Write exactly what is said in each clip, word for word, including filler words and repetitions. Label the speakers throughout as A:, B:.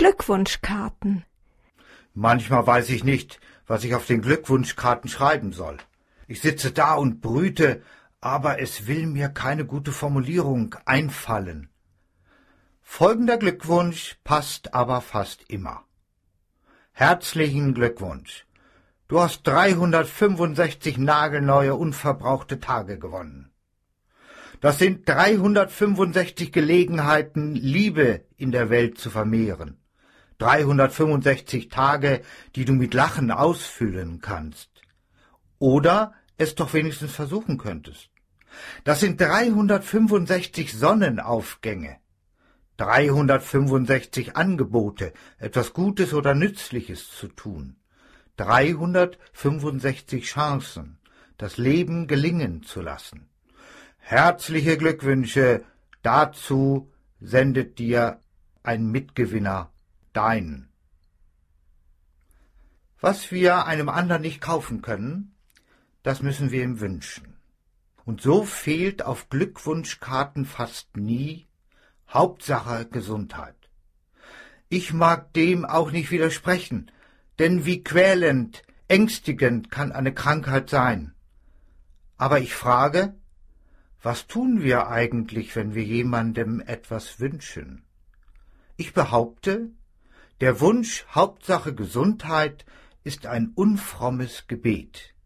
A: Glückwunschkarten.
B: Manchmal weiß ich nicht, was ich auf den Glückwunschkarten schreiben soll. Ich sitze da und brüte, aber es will mir keine gute Formulierung einfallen. Folgender Glückwunsch passt aber fast immer. Herzlichen Glückwunsch. Du hast dreihundertfünfundsechzig nagelneue, unverbrauchte Tage gewonnen. Das sind dreihundertfünfundsechzig Gelegenheiten, Liebe in der Welt zu vermehren. dreihundertfünfundsechzig Tage, die du mit Lachen ausfüllen kannst. Oder es doch wenigstens versuchen könntest. Das sind dreihundertfünfundsechzig Sonnenaufgänge. dreihundertfünfundsechzig Angebote, etwas Gutes oder Nützliches zu tun. dreihundertfünfundsechzig Chancen, das Leben gelingen zu lassen. Herzliche Glückwünsche, dazu sendet dir ein Mitgewinner, dein. Was wir einem anderen nicht kaufen können, das müssen wir ihm wünschen. Und so fehlt auf Glückwunschkarten fast nie Hauptsache Gesundheit. Ich mag dem auch nicht widersprechen, denn wie quälend, ängstigend kann eine Krankheit sein. Aber ich frage, was tun wir eigentlich, wenn wir jemandem etwas wünschen? Ich behaupte, der Wunsch Hauptsache Gesundheit ist ein unfrommes Gebet.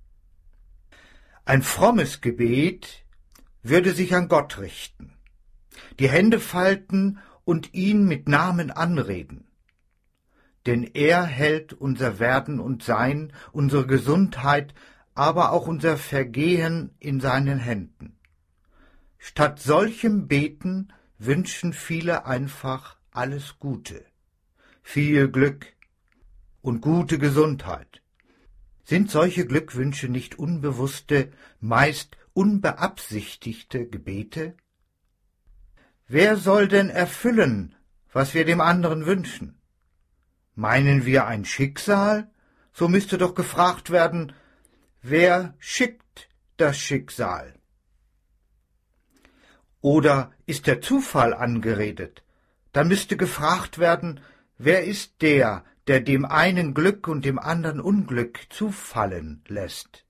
B: Ein frommes Gebet würde sich an Gott richten, die Hände falten und ihn mit Namen anreden. Denn er hält unser Werden und Sein, unsere Gesundheit, aber auch unser Vergehen in seinen Händen. Statt solchem Beten wünschen viele einfach alles Gute, viel Glück und gute Gesundheit. Sind solche Glückwünsche nicht unbewusste, meist unbeabsichtigte Gebete? Wer soll denn erfüllen, was wir dem anderen wünschen? Meinen wir ein Schicksal? So müsste doch gefragt werden, wer schickt das Schicksal? Oder ist der Zufall angeredet? Dann müsste gefragt werden, wer ist der, der dem einen Glück und dem anderen Unglück zufallen lässt?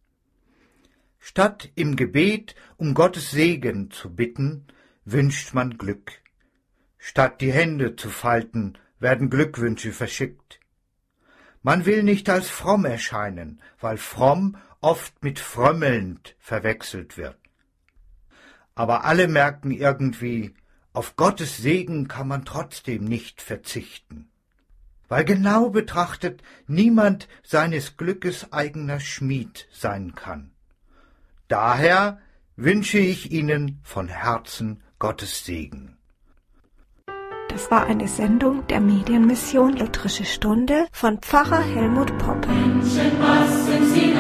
B: Statt im Gebet um Gottes Segen zu bitten, wünscht man Glück. Statt die Hände zu falten, werden Glückwünsche verschickt. Man will nicht als fromm erscheinen, weil fromm oft mit frömmelnd verwechselt wird. Aber alle merken irgendwie, auf Gottes Segen kann man trotzdem nicht verzichten, weil genau betrachtet niemand seines Glückes eigener Schmied sein kann. Daher wünsche ich Ihnen von Herzen Gottes Segen.
A: Das war eine Sendung der Medienmission Lutherische Stunde von Pfarrer Helmut Poppe.
C: Menschenmassen, sie